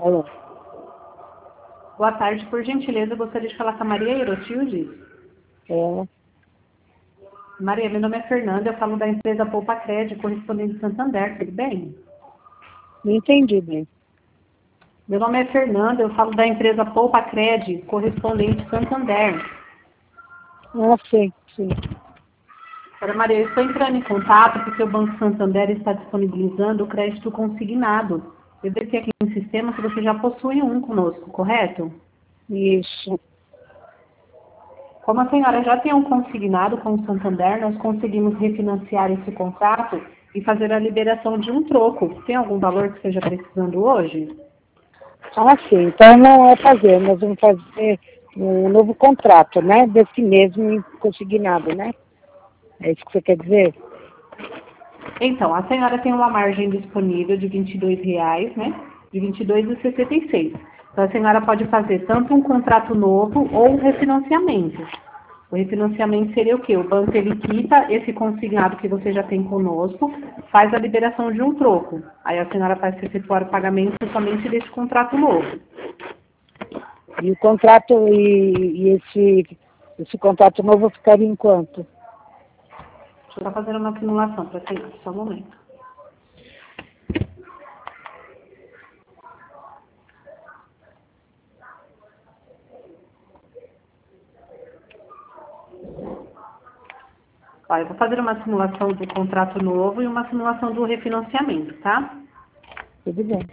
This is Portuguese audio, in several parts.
Alô? Boa tarde, por gentileza, eu gostaria de falar com a Maria Erotilde. É, Maria, meu nome é Fernanda, eu falo da empresa Poupa Cred, correspondente de Santander, tudo bem? não entendi bem. Meu nome é Fernanda, eu falo da empresa Poupa Cred, correspondente de Santander. Ah, sim. Senhora Maria, eu estou entrando em contato porque o Banco Santander está disponibilizando o crédito consignado. Eu verifiquei aqui no sistema que você já possui um conosco, correto? Isso. Como a senhora já tem um consignado com o Santander, nós conseguimos refinanciar esse contrato e fazer a liberação de um troco. Tem algum valor que esteja precisando hoje? Ah, sim. Então não é fazer, nós vamos fazer um novo contrato, né? Desse mesmo consignado, né? É isso que você quer dizer? Então, a senhora tem uma margem disponível de R$ 22, né? De R$ 22,66. Então, a senhora pode fazer tanto um contrato novo ou um refinanciamento. O refinanciamento seria o quê? O banco ele quita esse consignado que você já tem conosco, faz a liberação de um troco. Aí a senhora vai efetuar o pagamento somente desse contrato novo. E o contrato esse contrato novo ficaria em quanto? Deixa eu estar fazendo uma simulação para a senhora, só um momento. Ó, eu vou fazer uma simulação do contrato novo e uma simulação do refinanciamento, tá? Tudo bem.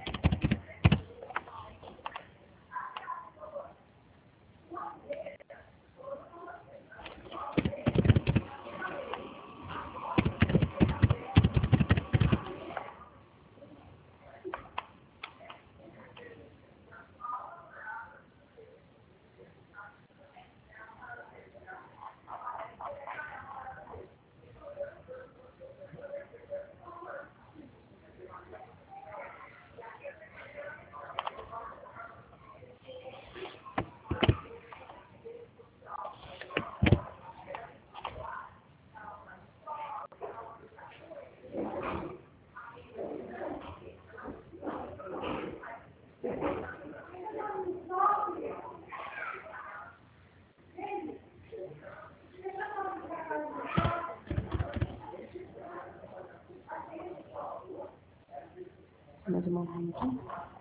Mais uma vez.